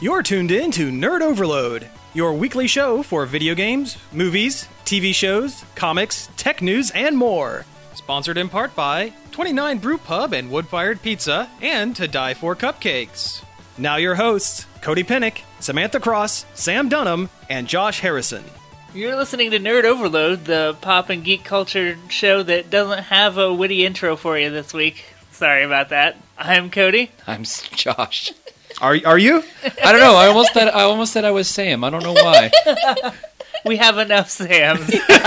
You're tuned in to Nerd Overload, your weekly show for video games, movies, TV shows, comics, tech news, and more. Sponsored in part by 29 Brew Pub and Wood-Fired Pizza, and To Die For Cupcakes. Now your hosts, Cody Pennick, Samantha Cross, Sam Dunham, and Josh Harrison. You're listening to Nerd Overload, the pop and geek culture show that doesn't have a witty intro for you this week. Sorry about that. I'm Cody. I'm Josh. Are you? I don't know. I almost said I was Sam. I don't know why. We have enough Sams.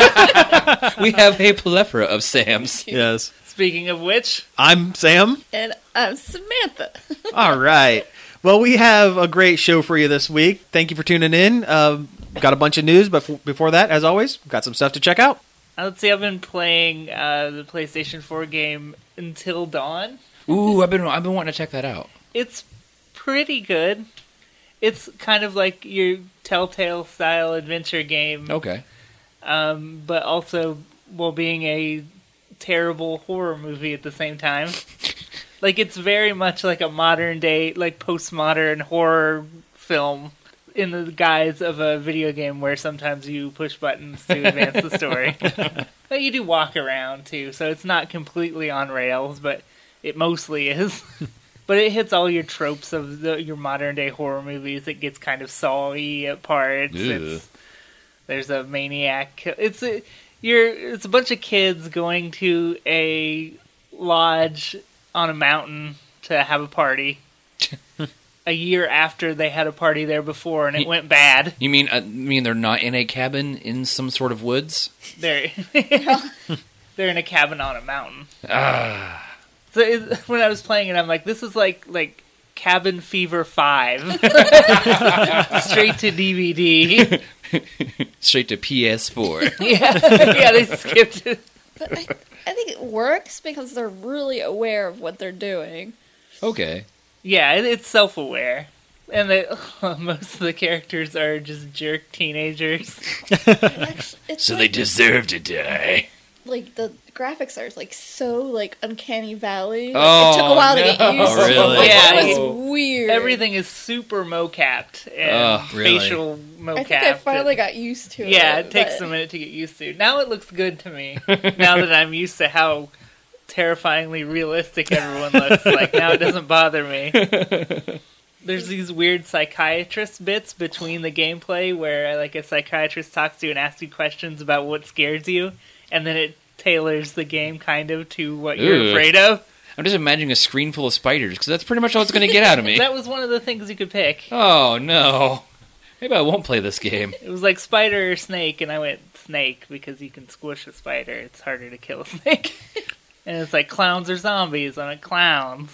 We have a plethora of Sams. Yes. Speaking of which, I'm Sam. And I'm Samantha. All right. Well, we have a great show for you this week. Thank you for tuning in. Got a bunch of news, but before that, as always, got some stuff to check out. let's see, I've been playing the PlayStation 4 game Until Dawn. Ooh, I've been wanting to check that out. It's pretty good. It's kind of like your Telltale style adventure game. Okay. But also while being a terrible horror movie at the same time. Like, it's very much like a modern day, like postmodern horror film in the guise of a video game where sometimes you push buttons to advance the story. But you do walk around too, so it's not completely on rails, but it mostly is. But it hits all your tropes of your modern day horror movies. It gets kind of Saw-y at parts. There's a maniac. It's a bunch of kids going to a lodge on a mountain to have a party. A year after they had a party there before, and it went bad. You mean they're not in a cabin in some sort of woods? They're in a cabin on a mountain. So when I was playing it, I'm like, this is like Cabin Fever 5. Straight to DVD. Straight to PS4. Yeah, they skipped it. But I think it works because they're really aware of what they're doing. Okay. Yeah, it's self-aware. And most of the characters are just jerk teenagers. It's So like, they deserve to die. like the graphics are like so like Uncanny Valley. Like, Oh, it took a while to get used to. really? Like, Yeah, it was weird. Everything is super mocapped and really? facial mocapped. I think I finally got used to it. Yeah, it takes but- a minute to get used to. Now it looks good to me. Now that I'm used to how terrifyingly realistic everyone looks, like, now it doesn't bother me. There's these weird psychiatrist bits between the gameplay where, like, a psychiatrist talks to you and asks you questions about what scares you, and then it tailors the game kind of to what you're afraid of. I'm just imagining a screen full of spiders, because that's pretty much all it's going to get out of me. That was one of the things you could pick. Oh, no. Maybe I won't play this game. It was like spider or snake, and I went snake because you can squish a spider. It's harder to kill a snake. And it's like clowns or zombies. I went clowns.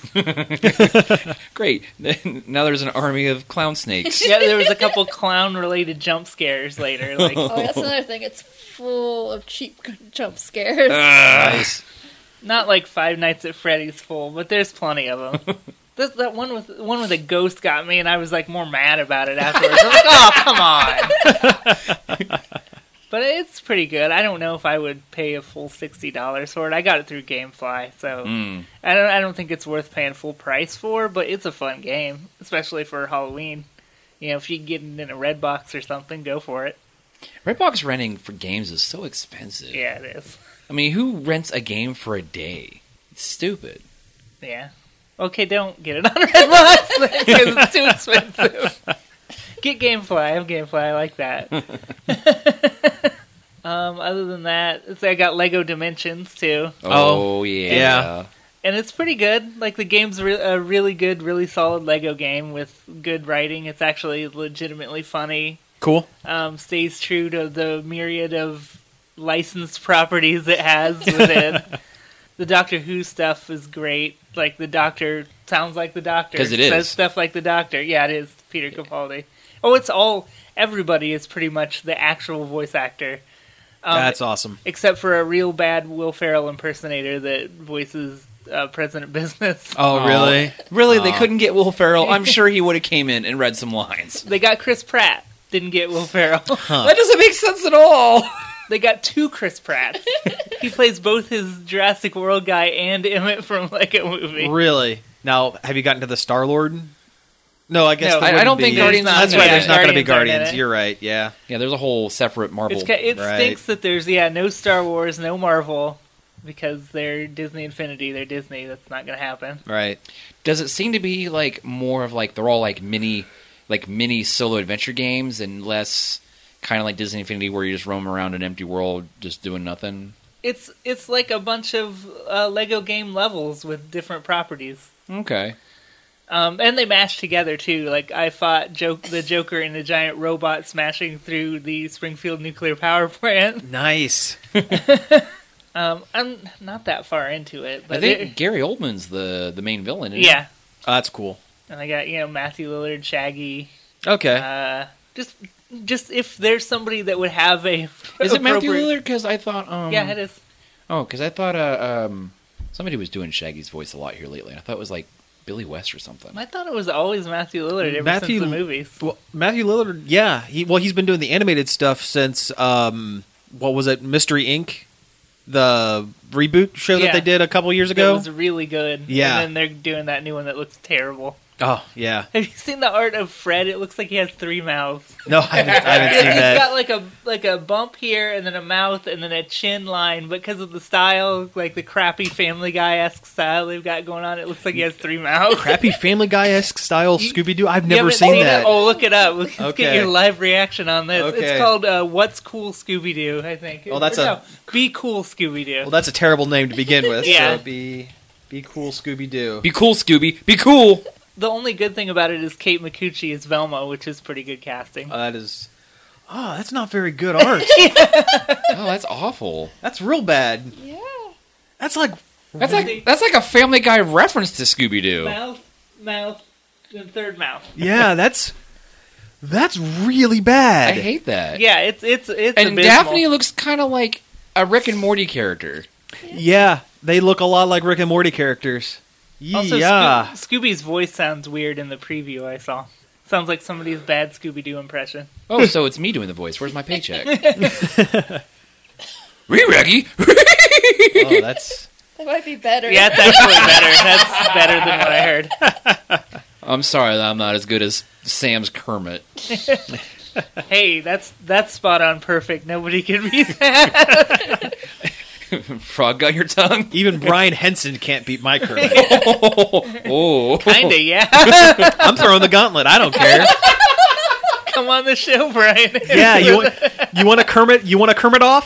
Great. Now there's an army of clown snakes. Yeah, there was a couple clown-related jump scares later. Like, Oh, that's another thing. It's full of cheap jump scares. Nice. not like Five Nights at Freddy's full, but there's plenty of them. That one with a ghost got me, and I was like more mad about it afterwards. I'm like, oh, come on! But it's pretty good. I don't know if I would pay a full $60 for it. I got it through GameFly, so I don't think it's worth paying full price for. But it's a fun game, especially for Halloween. You know, if you can get it in a Redbox or something, go for it. Redbox renting for games is so expensive. Yeah, it is. I mean, who rents a game for a day? It's stupid. Yeah. Okay, don't get it on Redbox because it's too expensive. Get Gamefly. I have Gamefly. I like that. Other than that, I got Lego Dimensions too. Oh, yeah. And it's pretty good. Like, the game's a really good, really solid Lego game with good writing. It's actually legitimately funny. Cool. Stays true to the myriad of licensed properties it has within. The Doctor Who stuff is great. Like, the Doctor sounds like the Doctor. 'Cause it is. Says stuff like the Doctor. Yeah, it is. Peter Capaldi. Oh, everybody is pretty much the actual voice actor. That's awesome. Except for a real bad Will Ferrell impersonator that voices President Business. Oh, really? Really? They couldn't get Will Ferrell? I'm sure he would have came in and read some lines. They got Chris Pratt. Didn't get Will Ferrell. That doesn't make sense at all. They got two Chris Pratts. He plays both his Jurassic World guy and Emmett from Lego Movie. Really? Now, have you gotten to the Star-Lord No, I guess No, there I don't wouldn't think be. Guardians- That's yeah, right. There's not going to be Guardians aren't in Guardians. it. You're right. Yeah. Yeah, there's a whole separate Marvel. It Right. stinks that there's no Star Wars, no Marvel, because they're Disney Infinity. They're Disney. That's not going to happen. Right. Does it seem to be like more of like they're all like mini solo adventure games and less kind of like Disney Infinity where you just roam around an empty world just doing nothing? It's like a bunch of Lego game levels with different properties. Okay. And they mash together too. Like I fought the Joker in a giant robot smashing through the Springfield nuclear power plant. Nice. I'm not that far into it, but I think Gary Oldman's the main villain. Isn't yeah. Oh, that's cool. And I got Matthew Lillard, Shaggy. Okay. Just if there's somebody that would have a he? Is it Matthew appropriate- Lillard? Because I thought Yeah, it is. Oh, because I thought somebody was doing Shaggy's voice a lot here lately. I thought it was like Billy West or something. I thought it was always Matthew Lillard ever Matthew- since the movies. Well, Matthew Lillard, yeah. He's been doing the animated stuff since, what was it, Mystery Inc., the reboot show that Yeah. they did a couple years It ago? was really good. Yeah. And then they're doing that new one that looks terrible. Oh, yeah. Have you seen the art of Fred? It looks like he has 3 mouths. No, I haven't seen He's that. got like a bump here, and then a mouth, and then a chin line. But because of the style, like the crappy Family Guy-esque style they've got going on, it looks like he has 3 mouths. Crappy Family Guy-esque style Scooby-Doo? I've You never haven't seen that. it? Oh, look it up. Let's Okay. get your live reaction on this. Okay. It's called What's Cool Scooby-Doo, I think. Well, that's Or a- no, Be Cool Scooby-Doo. Well, that's a terrible name to begin with. Yeah. So be cool, Scooby-Doo. Be cool, Scooby. Be cool. The only good thing about it is Kate McCucci is Velma, which is pretty good casting. That is... Oh, that's not very good art. Oh, that's awful. That's real bad. Yeah. That's like... That's like a Family Guy reference to Scooby Doo. Mouth, and third mouth. Yeah, that's really bad. I hate that. Yeah, it's And abysmal. Daphne looks kind of like a Rick and Morty character. Yeah, they look a lot like Rick and Morty characters. Also, Yeah. Scooby's voice sounds weird in the preview I saw. Sounds like somebody's bad Scooby-Doo impression. Oh, so it's me doing the voice. Where's my paycheck? Re-Reggie! Oh, that's... That might be better. Yeah, that's actually better. That's better than what I heard. I'm sorry that I'm not as good as Sam's Kermit. Hey, that's spot on perfect. Nobody can beat that. Frog got your tongue? Even Brian Henson can't beat my Kermit. Oh. Kinda, yeah. I'm throwing the gauntlet. I don't care. Come on the show, Brian. Yeah, you want a Kermit? You want a Kermit off?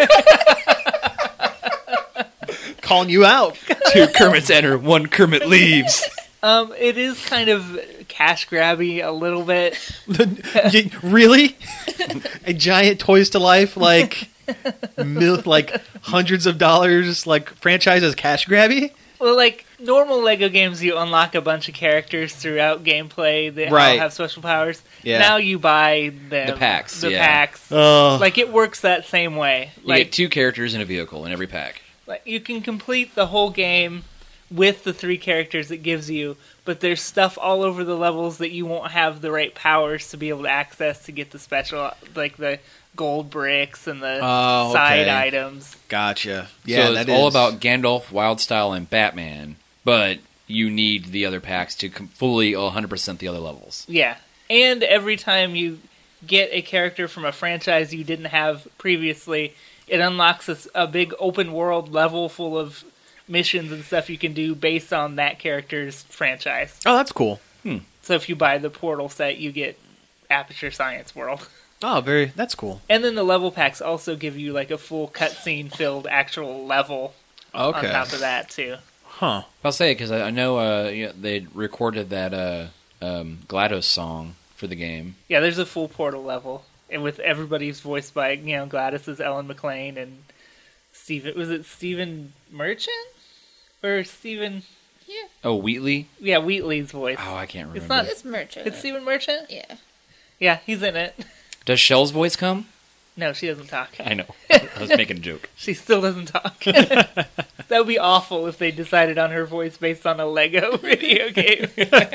Calling you out. 2 Kermits enter, 1 Kermit leaves. It is kind of cash grabby a little bit. Really? A giant Toys to Life like hundreds of dollars like franchise as cash grabby? Well, like normal Lego games, you unlock a bunch of characters throughout gameplay that all Right. have special powers. Yeah. Now you buy them, The packs, The yeah. packs. Oh, Like it works that same way. You Like, get 2 characters in a vehicle in every pack. like you can complete the whole game with the 3 characters it gives you, but there's stuff all over the levels that you won't have the right powers to be able to access to get the special, like the gold bricks and the Oh, side okay. items. gotcha. Yeah, so that it's all is- about Gandalf, Wildstyle, and Batman, but you need the other packs to fully 100% the other levels. Yeah. And every time you get a character from a franchise you didn't have previously, it unlocks a big open world level full of missions and stuff you can do based on that character's franchise. Oh, that's cool. So if you buy the Portal set, you get Aperture Science World. Oh, that's cool. And then the level packs also give you like a full cutscene filled actual level Okay. on top of that too. Huh. I'll say it because I know they recorded that GLaDOS song for the game. Yeah, there's a full Portal level, and with everybody's voiced by Gladys is Ellen McLean and Stephen. Was it Stephen Merchant or Stephen? Yeah. Oh, Wheatley? Yeah, Wheatley's voice. Oh, I can't remember. It's not. It's Merchant. It's Stephen Merchant. Yeah. Yeah, he's in it. Does Shell's voice come? No, she doesn't talk. I know. I was making a joke. She still doesn't talk. That would be awful if they decided on her voice based on a Lego video game.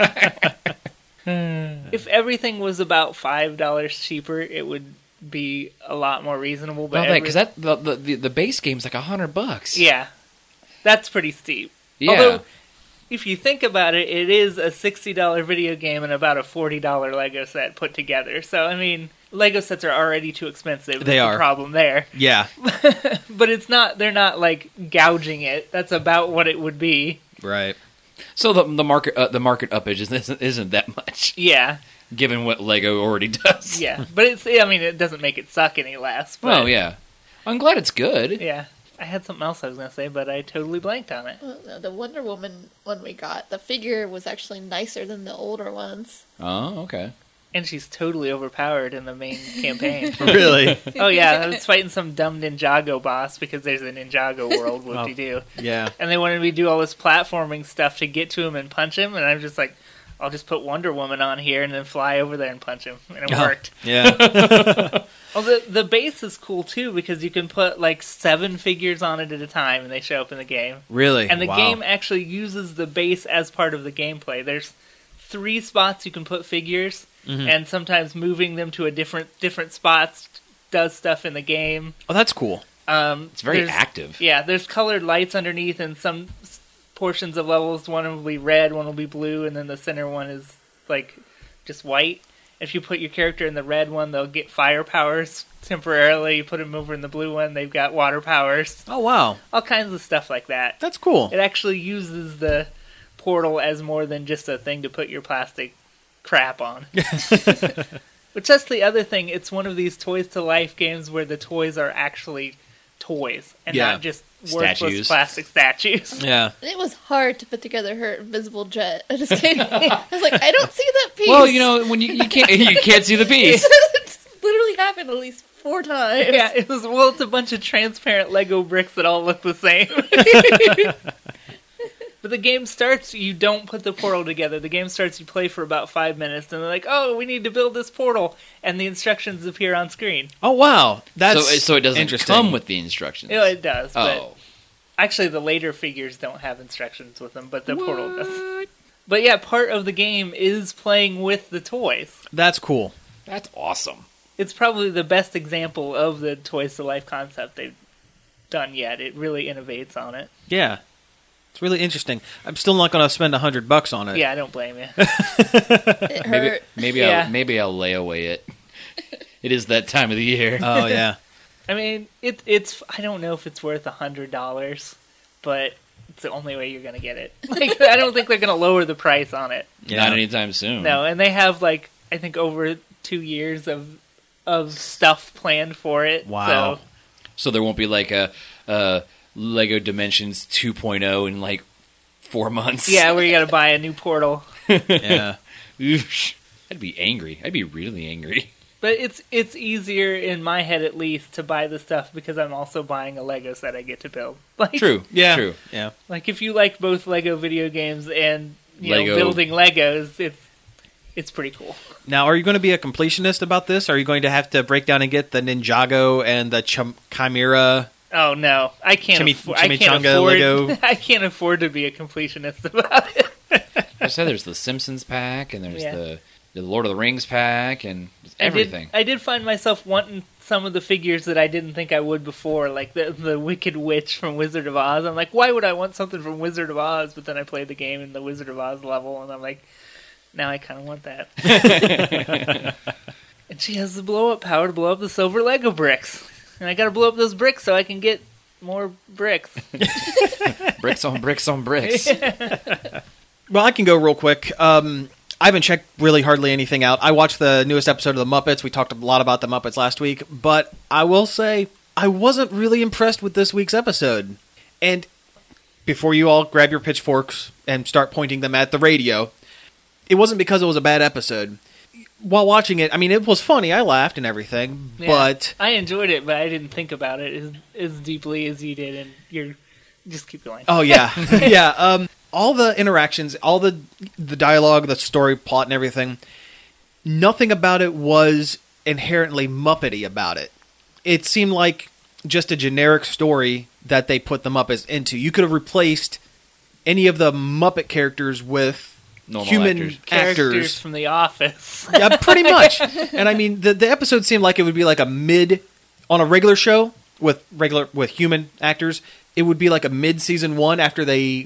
If everything was about $5 cheaper, it would be a lot more reasonable. But Because the base game's like $100. yeah, that's pretty steep. Yeah. Although if you think about it, it is a $60 video game and about a $40 Lego set put together. So, I mean, Lego sets are already too expensive. They are. The problem there. Yeah. But it's not, they're not, like, gouging it. That's about what it would be. Right. So the market uppage isn't that much, Yeah. given what Lego already does. Yeah. But it doesn't make it suck any less. But, Well, yeah. I'm glad it's good. Yeah. I had something else I was going to say, but I totally blanked on it. The Wonder Woman one we got, the figure was actually nicer than the older ones. Oh, okay. And she's totally overpowered in the main campaign. Really? Oh, yeah. I was fighting some dumb Ninjago boss because there's a Ninjago world, whoop-de-doo. Yeah. And they wanted me to do all this platforming stuff to get to him and punch him, and I'm just like, I'll just put Wonder Woman on here and then fly over there and punch him. And it worked. Yeah. Well, the base is cool, too, because you can put, like, 7 figures on it at a time, and they show up in the game. Really? And the Wow. game actually uses the base as part of the gameplay. There's 3 spots you can put figures, and sometimes moving them to a different spots does stuff in the game. Oh, that's cool. It's very There's- active. Yeah, there's colored lights underneath, and some portions of levels, one will be red, one will be blue, and then the center one is, like, just white. If you put your character in the red one, they'll get fire powers temporarily. You put them over in the blue one, they've got water powers. Oh, wow. All kinds of stuff like that. That's cool. It actually uses the portal as more than just a thing to put your plastic crap on. Which that's the other thing. It's one of these Toys to Life games where the toys are actually toys and Yeah. not just worthless Statues. plastic statues. Yeah. And it was hard to put together her invisible jet. I just can't. I was like, I don't see that piece. Well, when you can't see the piece. It's literally happened at least 4 times. Yeah, it's a bunch of transparent Lego bricks that all look the same. But the game starts, you don't put the portal together. The game starts, you play for about 5 minutes, and they're like, oh, we need to build this portal, and the instructions appear on screen. Oh, wow. That's So it doesn't interesting. come with the instructions. Yeah, it does, but Oh. actually the later figures don't have instructions with them, but the portal does. But yeah, part of the game is playing with the toys. That's cool. That's awesome. It's probably the best example of the Toys to Life concept they've done yet. It really innovates on it. Yeah. It's really interesting. I'm still not going to spend $100 on it. Yeah, I don't blame you. It Maybe hurt. maybe I'll lay away it. It is that time of the year. Oh, yeah. I mean, it's. I don't know if it's worth $100, but it's the only way you're going to get it. Like, I don't think they're going to lower the price on it. Yeah. Not anytime soon. No, and they have I think over 2 years of stuff planned for it. Wow. So there won't be like a Lego Dimensions 2.0 in 4 months. So, yeah, where you got to buy a new portal. Yeah. Oosh. I'd be angry. I'd be really angry. But it's easier in my head at least to buy the stuff because I'm also buying a Lego set I get to build. True. Yeah. True. Yeah. Like if you like both Lego video games and Lego. building Legos, it's pretty cool. Now, are you going to be a completionist about this? Are you going to have to break down and get the Ninjago and the Chimera? Oh no, I can't. Chimichanga afford. Lego. I can't afford to be a completionist about it. I said there's the Simpsons pack, and there's Yeah. the Lord of the Rings pack, and everything. I did find myself wanting some of the figures that I didn't think I would before, like the Wicked Witch from Wizard of Oz. I'm like, why would I want something from Wizard of Oz? But then I played the game in the Wizard of Oz level, and I'm like, now I kind of want that. And she has the blow up power to blow up the silver Lego bricks. And I gotta blow up those bricks so I can get more bricks. Bricks on bricks on bricks. Well, I can go real quick. I haven't checked really hardly anything out. I watched the newest episode of The Muppets. We talked a lot about The Muppets last week. But I will say, I wasn't really impressed with this week's episode. And before you all grab your pitchforks and start pointing them at the radio, it wasn't because it was a bad episode. While watching it, I mean, it was funny. I laughed and everything. Yeah, But I enjoyed it, but I didn't think about it as deeply as you did, and you're just keep going. oh, yeah. Yeah. All the interactions, all the dialogue, the story, plot, and everything, nothing about it was inherently Muppety about it. It seemed like just a generic story that they put the Muppets into. You could have replaced any of the Muppet characters with Normal human actors. Characters actors. from The Office. Yeah, pretty much. And I mean, the episode seemed like it would be like a mid on a regular show with human actors. It would be like a mid season 1 after they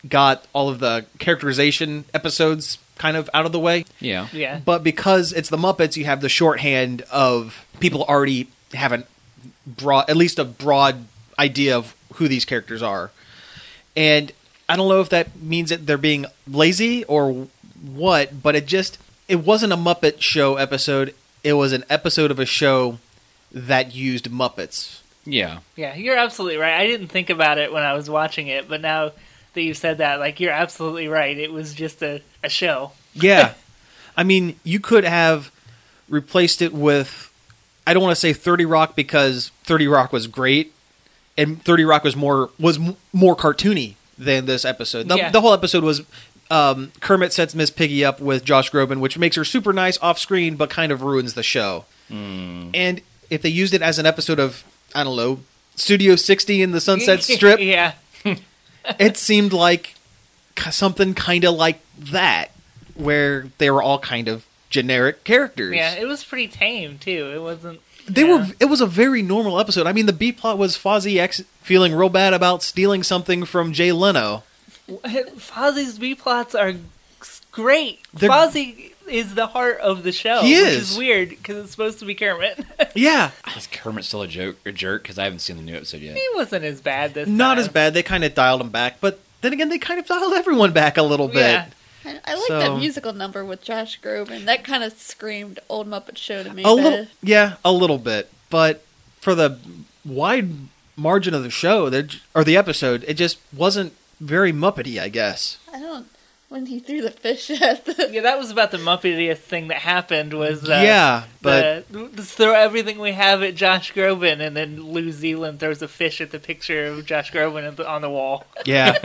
got all of the characterization episodes kind of out of the way. Yeah. Yeah. But because it's the Muppets, you have the shorthand of people already have at least a broad idea of who these characters are. And I don't know if that means that they're being lazy or what, but it wasn't a Muppet Show episode. It was an episode of a show that used Muppets. Yeah. Yeah, you're absolutely right. I didn't think about it when I was watching it, but now that you said that, like, you're absolutely right. It was just a show. Yeah. I mean, you could have replaced it with, I don't want to say 30 Rock because 30 Rock was great, and 30 Rock was more cartoony than this episode. The whole episode was Kermit sets Miss Piggy up with Josh Groban, which makes her super nice off screen, but kind of ruins the show. And if they used it as an episode of, I don't know, Studio 60 in the Sunset Strip, Yeah. it seemed like something kind of like that, where they were all kind of generic characters. Yeah, it was pretty tame, too. It wasn't... It was a very normal episode. I mean, the B plot was Fozzie X feeling real bad about stealing something from Jay Leno. Fozzie's B-plots are great. They're- Fozzie is the heart of the show. He Which is. is weird, because it's supposed to be Kermit. Yeah, Is Kermit still a jerk? Because I haven't seen the new episode yet. He wasn't as bad this not time. as bad. They kind of dialed him back, but then again, they kind of dialed everyone back a little bit. Yeah. I like So- that musical number with Josh Groban. That kind of screamed Old Muppet Show to me. A little, yeah, a little bit. But for the wide margin of the show, or the episode, it just wasn't very Muppety, I guess. I don't. When he threw the fish at the. Yeah, that was about the Muppetiest thing that happened was... Yeah, but let's throw everything we have at Josh Groban, and then Lou Zealand throws a fish at the picture of Josh Groban on the wall. yeah.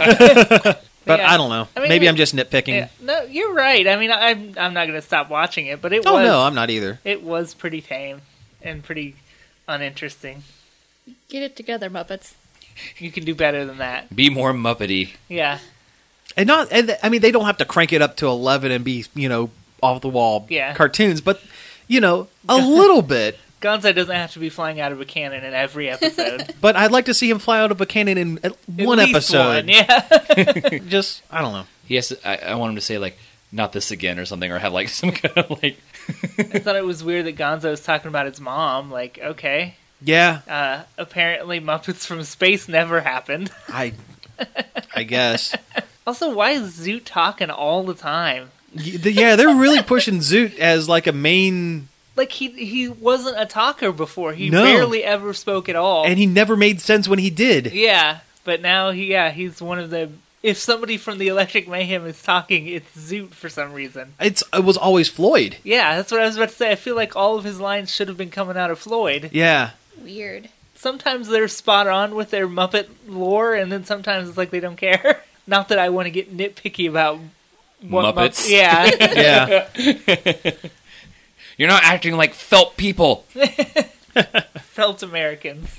But Yeah. I don't know. I mean, Maybe I'm just nitpicking. Yeah, no, you're right. I mean, I'm not going to stop watching it, but it Oh was... no, I'm not either. It was pretty tame and pretty uninteresting. Get it together, Muppets. You can do better than that. Be more Muppety. Yeah. And I mean, they don't have to crank it up to 11 and be, off the wall Yeah. cartoons, but a little bit. Gonzo doesn't have to be flying out of a cannon in every episode. But I'd like to see him fly out of a cannon in At one least episode. one, yeah. Just, I don't know. Yes, I want him to say, like, not this again or something, or have, like, some kind of, like... I thought it was weird that Gonzo was talking about his mom. Like, okay. Yeah, Apparently Muppets from Space never happened. I guess. Also, why is Zoot talking all the time? Yeah, they're really pushing Zoot as like a main, Like, he wasn't a talker before. He No. barely ever spoke at all. and he never made sense when he did. Yeah, but now he's one of the... If somebody from the Electric Mayhem is talking, it's Zoot for some reason. It was always Floyd. Yeah, that's what I was about to say. I feel like all of his lines should have been coming out of Floyd. Yeah. Weird. Sometimes they're spot on with their Muppet lore, and then sometimes it's like they don't care. Not that I want to get nitpicky about what Muppets? Yeah. Yeah. You're not acting like felt people. Felt Americans.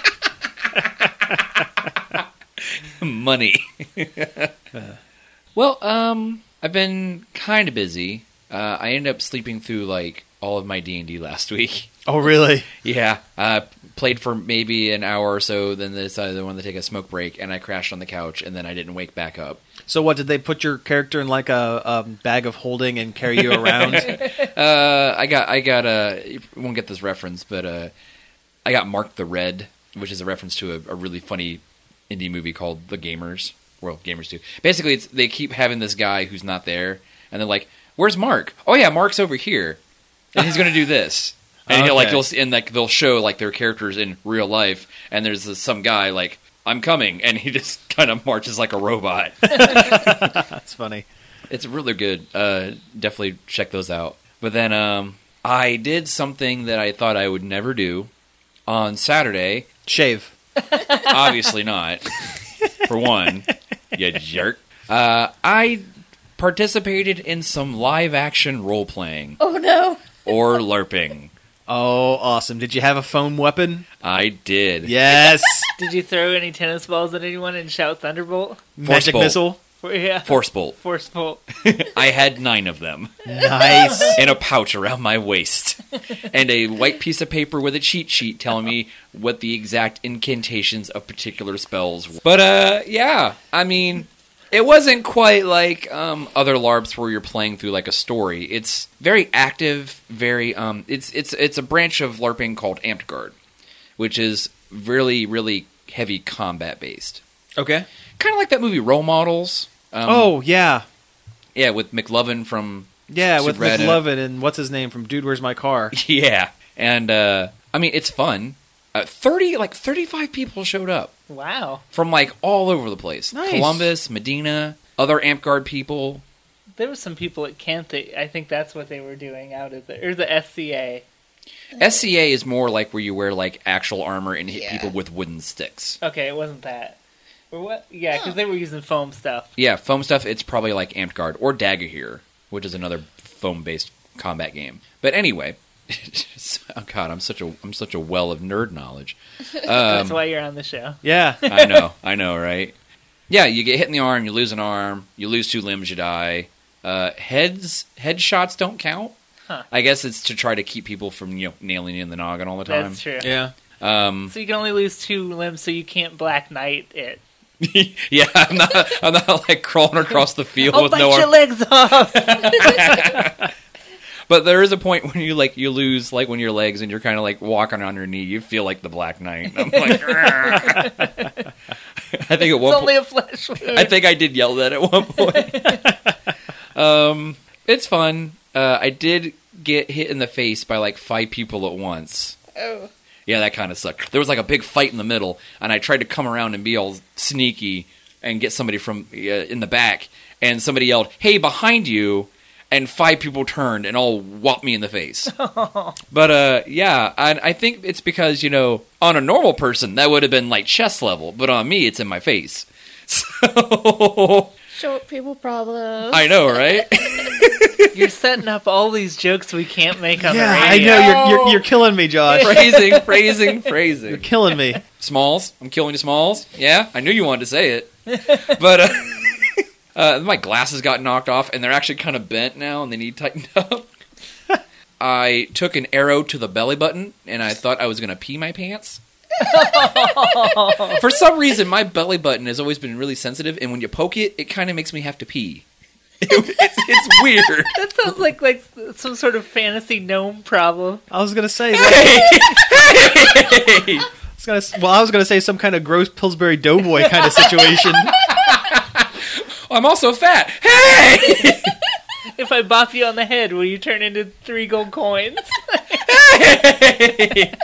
Money. Well, I've been kind of busy. I ended up sleeping through, like, all of my D&D last week. Oh, really? Yeah. Played for maybe an hour or so, then they decided they wanted to take a smoke break, and I crashed on the couch, and then I didn't wake back up. So what, did they put your character in like a bag of holding and carry you around? I got you won't get this reference, but I got Mark the Red, which is a reference to a really funny indie movie called The Gamers. Well, Gamers 2. Basically, they keep having this guy who's not there, and they're like, "Where's Mark? Oh yeah, Mark's over here, and he's going to do this." And Okay. they'll show like their characters in real life, and there's some guy like, "I'm coming," and he just kind of marches like a robot. That's funny. It's really good. Definitely check those out. But then I did something that I thought I would never do on Saturday. Shave. Obviously not. For one, you jerk. I participated in some live action role playing Oh no. or LARPing. Oh, awesome. Did you have a foam weapon? I did. Yes. Did you throw any tennis balls at anyone and shout Thunderbolt? Magic bolt. missile. Yeah. Force bolt. Forceful. I had 9 of them Nice. in a pouch around my waist, and a white piece of paper with a cheat sheet telling me what the exact incantations of particular spells were. But yeah, I mean, It wasn't quite like other LARPs where you're playing through like a story. It's very active, very it's a branch of LARPing called Amped Guard, which is really, really heavy combat based. Okay. Kind of like that movie Role Models. Oh, yeah. Yeah, with McLovin from Yeah, with Superbad. McLovin and what's his name from Dude, Where's My Car? Yeah, and I mean it's fun. 35 people showed up Wow. from like all over the place. Nice. Columbus, Medina, other Amped Guard people. There were some people at Kent that I think that's what they were doing out of the SCA. SCA is more like where you wear like actual armor and hit Yeah. people with wooden sticks. Okay, it wasn't that. Or what? Yeah, because they were using foam stuff. Yeah, foam stuff. It's probably like Amped Guard or Dagahir, which is another foam-based combat game. But anyway, oh god, I'm such a well of nerd knowledge. That's why you're on the show. Yeah. I know, right? Yeah, you get hit in the arm, you lose an arm, you lose 2 limbs, you die. Headshots don't count. Huh. I guess it's to try to keep people from nailing you in the noggin all the time. That's true. Yeah. So you can only lose 2 limbs, so you can't Black Knight it. Yeah, I'm not like crawling across the field I'll with bite no your arm. legs off. But there is a point when you lose like when your legs and you're kind of like walking on your knee. You feel like the Black Knight. I'm like, I think at It's one only point, a flesh wound. I think I did yell that at one point. It's fun. I did get hit in the face by like 5 people at once. Oh. Yeah, that kind of sucked. There was like a big fight in the middle, and I tried to come around and be all sneaky and get somebody from in the back, and somebody yelled, "Hey, behind you!" And 5 people turned and all whopped me in the face. But yeah, I think it's because on a normal person that would have been like chest level, but on me it's in my face. So Short people problem. I know, right? You're setting up all these jokes we can't make on Yeah, the I radio. know. You're killing me, Josh. Phrasing. You're killing me. Smalls, I'm killing you, Smalls. Yeah, I knew you wanted to say it. But my glasses got knocked off, and they're actually kind of bent now, and they need tightened up. I took an arrow to the belly button, and I thought I was going to pee my pants. For some reason, my belly button has always been really sensitive, and when you poke it, it kind of makes me have to pee. It's weird. That sounds like some sort of fantasy gnome problem. I was gonna say. Hey! I was gonna say some kind of gross Pillsbury Doughboy kind of situation. I'm also fat. Hey! If I bop you on the head, will you turn into 3 gold coins? Hey!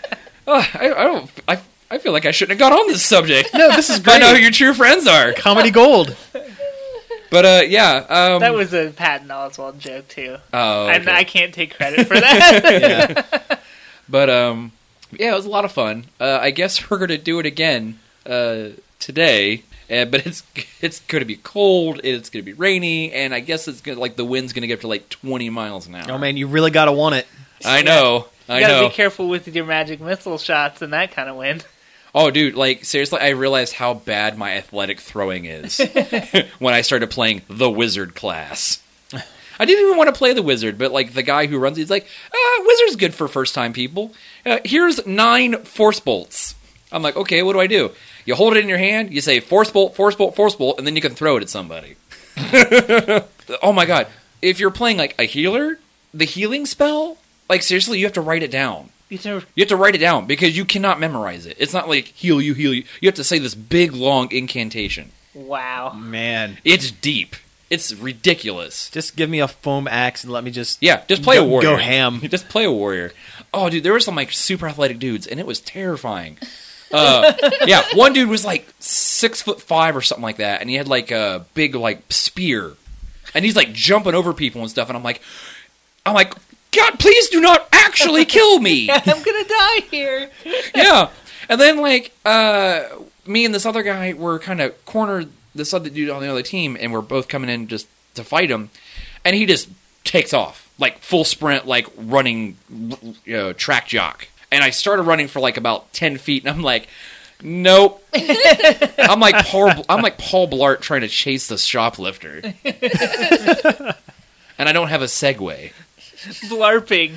I feel like I shouldn't have got on this subject. No, this is I great. know who your true friends are. Comedy gold. But yeah, That was a Patton Oswalt joke too. oh, okay. I can't take credit for that. Yeah. But yeah, it was a lot of fun. I guess we're gonna do it again today. But it's going to be cold. It's going to be rainy, and I guess it's gonna, like the wind's going to get up to like 20 miles an hour. Oh man, you really gotta want it. I know. You gotta be careful with your magic missile shots and that kind of wind. Oh, dude, like, seriously, I realized how bad my athletic throwing is when I started playing the wizard class. I didn't even want to play the wizard, but, like, the guy who runs, he's like, wizard's good for first-time people. Here's 9 force bolts. I'm like, okay, what do? You hold it in your hand, you say, force bolt, force bolt, force bolt, and then you can throw it at somebody. Oh, my God. If you're playing, like, a healer, the healing spell, like, seriously, you have to write it down. You have to write it down because you cannot memorize it. It's not like heal you. You have to say this big, long incantation. Wow. Man, It's deep. It's ridiculous. just give me a foam axe and let me just Just play a warrior. Go ham. Just play a warrior. Oh, dude, there were some like super athletic dudes, and it was terrifying. One dude was like 6'5" or something like that, and he had like a big like spear, and he's like jumping over people and stuff, and I'm like, God, please do not actually kill me. I'm gonna die here. Yeah. And then, like, me and this other guy were kind of cornered this other dude on the other team, and we're both coming in just to fight him. And he just takes off, like, full sprint, like, running, track jock. And I started running for, like, about 10 feet, and I'm like, nope. I'm like Paul Blart trying to chase the shoplifter. And I don't have a Segway. Blarping.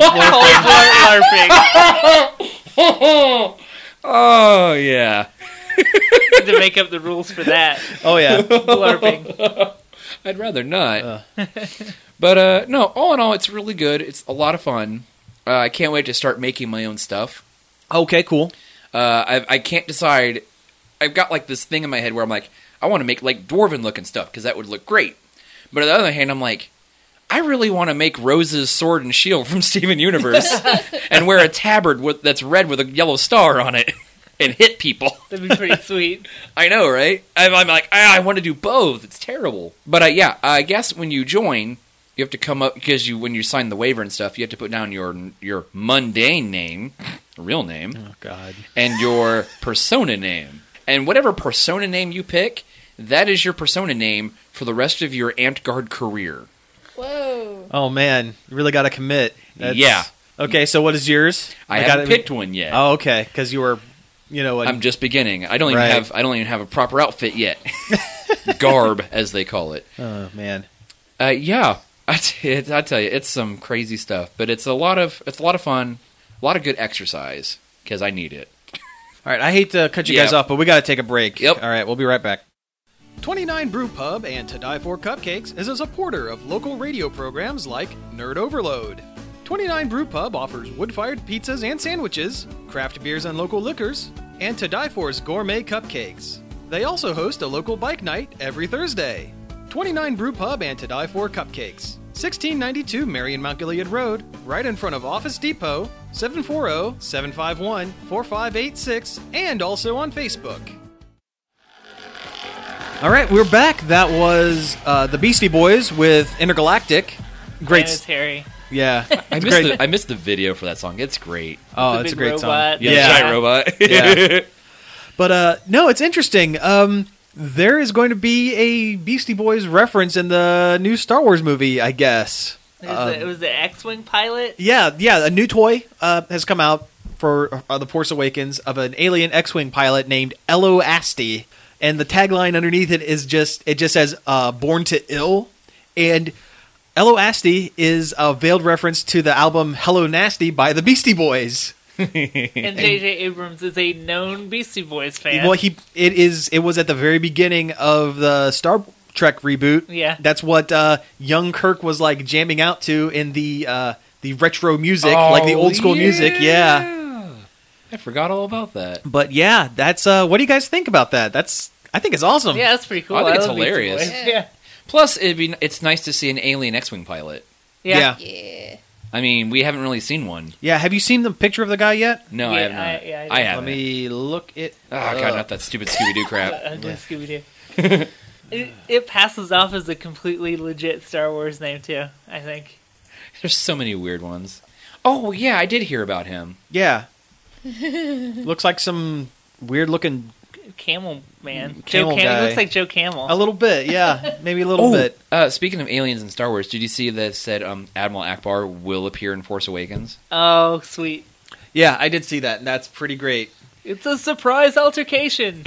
Blart LARPing. Oh, yeah. to make up the rules for that. Oh yeah. Blarping. I'd rather not. But no, all in all, it's really good. It's a lot of fun. I can't wait to start making my own stuff. Okay, cool. I can't decide. I've got like this thing in my head where I'm like, I want to make like dwarven looking stuff because that would look great. But on the other hand, I'm like, I really want to make Rose's sword and shield from Steven Universe and wear a tabard that's red with a yellow star on it and hit people. That'd be pretty sweet. I know, right? I'm like, I want to do both. It's terrible. But yeah, I guess when you join, you have to come up because when you sign the waiver and stuff, you have to put down your mundane name, real name, Oh God. and your persona name. And whatever persona name you pick, that is your persona name for the rest of your Antgard career. Whoa. Oh man, you really got to commit. Yeah. Okay, so what is yours? I haven't picked one yet. Oh, okay, because you were, I'm just beginning. I don't even Right. have a proper outfit yet. Garb, as they call it. Oh man. Yeah, I tell you, it's some crazy stuff, but it's a lot of fun, a lot of good exercise because I need it. All right, I hate to cut you guys Yeah. off, but we got to take a break. Yep. All right, we'll be right back. 29 Brew Pub and To Die For Cupcakes is a supporter of local radio programs like Nerd Overload. 29 Brew Pub offers wood-fired pizzas and sandwiches, craft beers and local liquors, and To Die For's gourmet cupcakes. They also host a local bike night every Thursday. 29 Brew Pub and To Die For Cupcakes. 1692 Marion Mount Gilead Road, right in front of Office Depot, 740-751-4586, and also on Facebook. All right, we're back. That was the Beastie Boys with Intergalactic. Great. Planetary. Yeah. I missed the video for that song. It's great. Oh, The it's a big great song. robot. Yeah, Yeah. the giant robot. Yeah. But no, it's interesting. There is going to be a Beastie Boys reference in the new Star Wars movie, I guess. It was the X-Wing pilot. Yeah, a new toy has come out for The Force Awakens of an alien X-Wing pilot named Elo Asti. And the tagline underneath it just says, Born to Ill. And Elo Asti is a veiled reference to the album Hello Nasty by the Beastie Boys. And J.J. Abrams is a known Beastie Boys fan. Well, it was at the very beginning of the Star Trek reboot. Yeah. That's what young Kirk was like jamming out to in the retro music, like the old school music. Yeah. I forgot all about that. But yeah, that's what do you guys think about that? I think it's awesome. Yeah, that's pretty cool. I think it's love Beastie hilarious. Boys. Yeah. Plus, it's nice to see an alien X-Wing pilot. Yeah. Yeah. I mean, we haven't really seen one. Yeah, have you seen the picture of the guy yet? No, I have not. I I haven't. Let me look it. Oh god, not that stupid Scooby-Doo crap. Ugly Scooby-Doo. It passes off as a completely legit Star Wars name, too, I think. There's so many weird ones. Oh yeah, I did hear about him. Yeah. Looks like some weird looking. Camel Man. Camel Joe Camel. guy. He looks like Joe Camel. A little bit, yeah, maybe a little bit. Speaking of aliens in Star Wars, did you see that it said Admiral Akbar will appear in Force Awakens? Oh, sweet. Yeah, I did see that, and that's pretty great. It's a surprise altercation.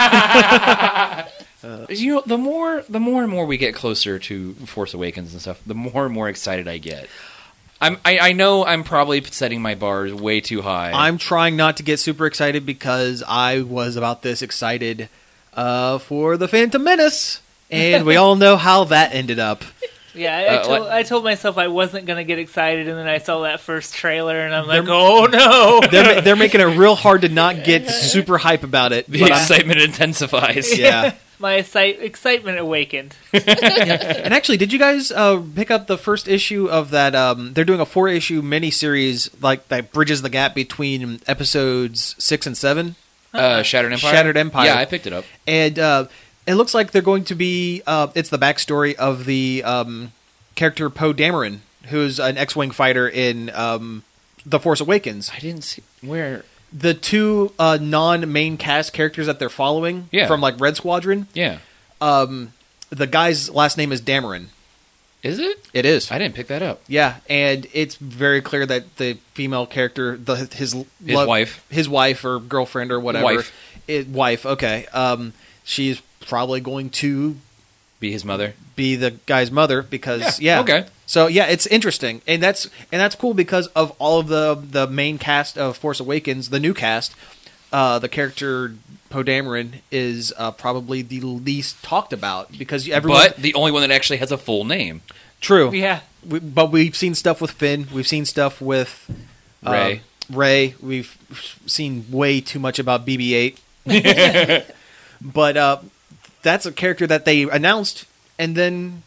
The more and more we get closer to Force Awakens and stuff, the more and more excited I get. I know I'm probably setting my bars way too high. I'm trying not to get super excited because I was about this excited for The Phantom Menace, and we all know how that ended up. Yeah, I told myself I wasn't going to get excited, and then I saw that first trailer, and I'm like, oh no! They're making it real hard to not get super hype about it. the but I'm- excitement intensifies. yeah. My excitement awakened. And actually, did you guys pick up the first issue of that? They're doing a 4-issue miniseries like that bridges the gap between episodes 6 and 7. Shattered Empire. Shattered Empire. Yeah, I picked it up. And it looks like they're going to be. It's the backstory of the character Poe Dameron, who's an X-wing fighter in The Force Awakens. I didn't see where. The two non-main cast characters that they're following from like Red Squadron. Yeah, The guy's last name is Dameron. is it? It is. I didn't pick that up. Yeah, and it's very clear that the female character, his wife or girlfriend or whatever, wife. Okay, she's probably going to Be his mother. be the guy's mother because Okay. So yeah, it's interesting, and that's cool because of all of the main cast of Force Awakens, the new cast. the character Poe Dameron is probably the least talked about because everyone. But the only one that actually has a full name. True. Yeah. But we've seen stuff with Finn. We've seen stuff with Rey. Rey. We've seen way too much about BB-8. But that's a character that they announced, and then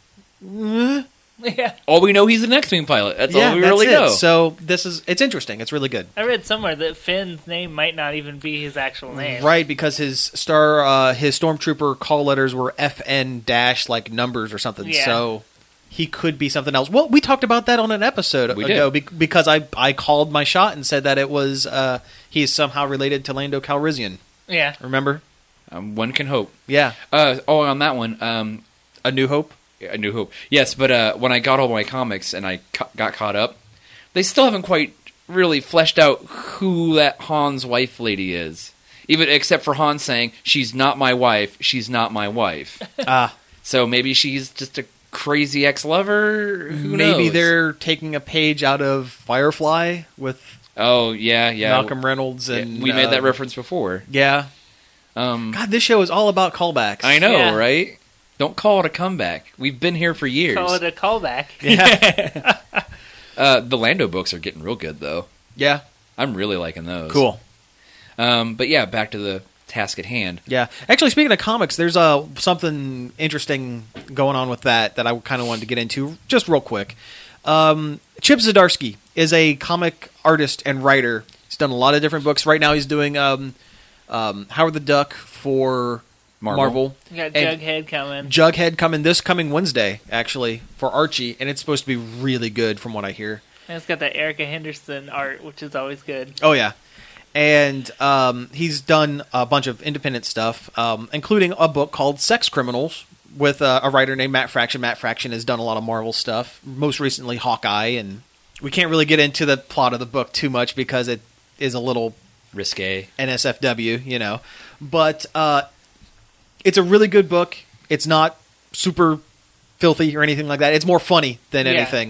Yeah. All we know, he's an X-Wing pilot. That's all we that's really it. know. So it's interesting. It's really good. I read somewhere that Finn's name might not even be his actual name. Right, because his his stormtrooper call letters were FN dash like numbers or something. Yeah. So he could be something else. Well, we talked about that on an episode ago because I called my shot and said that it was he is somehow related to Lando Calrissian. Yeah. Remember? One can hope. Yeah. On that one, A New Hope. A New Hope. Yes, but when I got all my comics and I got caught up, they still haven't quite really fleshed out who that Han's wife lady is. Even except for Han saying, "She's not my wife. She's not my wife." So maybe she's just a crazy ex-lover. Who Maybe knows? they're taking a page out of Firefly with Oh yeah. Malcolm Reynolds Yeah, and we made that reference before. Yeah. God, this show is all about callbacks. I know, Yeah. right? Don't call it a comeback. We've been here for years. Call it a callback. Yeah. The Lando books are getting real good, though. Yeah. I'm really liking those. Cool. But yeah, back to the task at hand. Yeah. Actually, speaking of comics, there's something interesting going on with that I kind of wanted to get into just real quick. Chip Zdarsky is a comic artist and writer. He's done a lot of different books. Right now he's doing Howard the Duck for Marvel. You got And Jughead coming. Jughead this coming Wednesday, actually, for Archie, and it's supposed to be really good from what I hear. And it's got that Erica Henderson art, which is always good. Oh, yeah. And he's done a bunch of independent stuff, including a book called Sex Criminals with a writer named Matt Fraction. Matt Fraction has done a lot of Marvel stuff, most recently Hawkeye, and we can't really get into the plot of the book too much because it is a little Risque. NSFW, you know. But it's a really good book. It's not super filthy or anything like that. It's more funny than anything.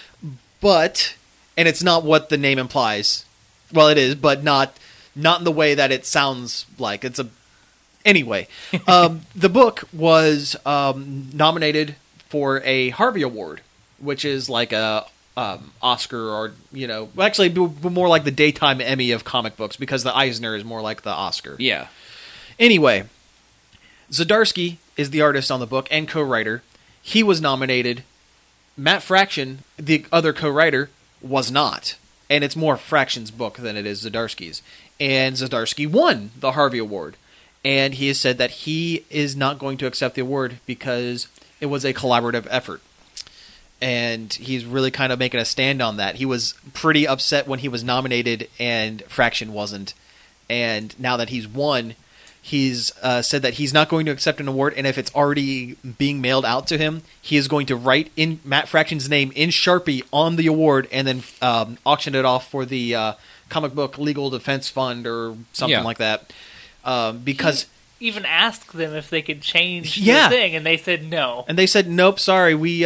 But, and it's not what the name implies. Well, it is, but not in the way that it sounds like. It's a... Anyway, the book was nominated for a Harvey Award, which is like a Oscar or, you know... Actually, more like the Daytime Emmy of comic books, because the Eisner is more like the Oscar. Yeah. Anyway, Zdarsky is the artist on the book and co-writer. He was nominated. Matt Fraction, the other co-writer, was not. And it's more Fraction's book than it is Zdarsky's. And Zdarsky won the Harvey Award. And he has said that he is not going to accept the award because it was a collaborative effort. And he's really kind of making a stand on that. He was pretty upset when he was nominated and Fraction wasn't. And now that he's won, he's said that he's not going to accept an award, and if it's already being mailed out to him, he is going to write in Matt Fraction's name in Sharpie on the award and then auction it off for the Comic Book Legal Defense Fund or something like that. Because He even asked them if they could change Yeah. the thing, and they said no. and they said, nope, sorry, we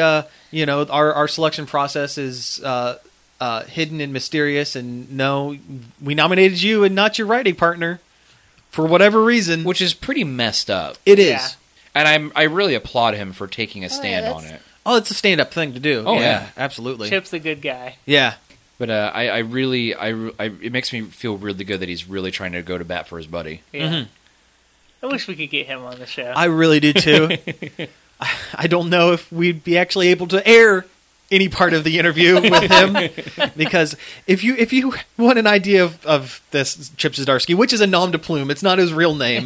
our selection process is hidden and mysterious, and no, we nominated you and not your writing partner. For whatever reason. Which is pretty messed up. It is. Yeah. And I really applaud him for taking a yeah, stand on that's- it. Oh, it's a stand-up thing to do. Oh, yeah. Absolutely. Chip's a good guy. Yeah. But I really, it makes me feel really good that he's really trying to go to bat for his buddy. Yeah. Mhm. I wish we could get him on the show. I really do, too. I don't know if we'd be actually able to air any part of the interview with him, because if you want an idea of this Chip Zdarsky, which is a nom de plume, it's not his real name,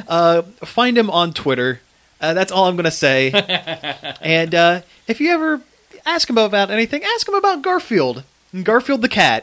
find him on Twitter. That's all I'm going to say. And if you ever ask him about anything, ask him about Garfield the cat.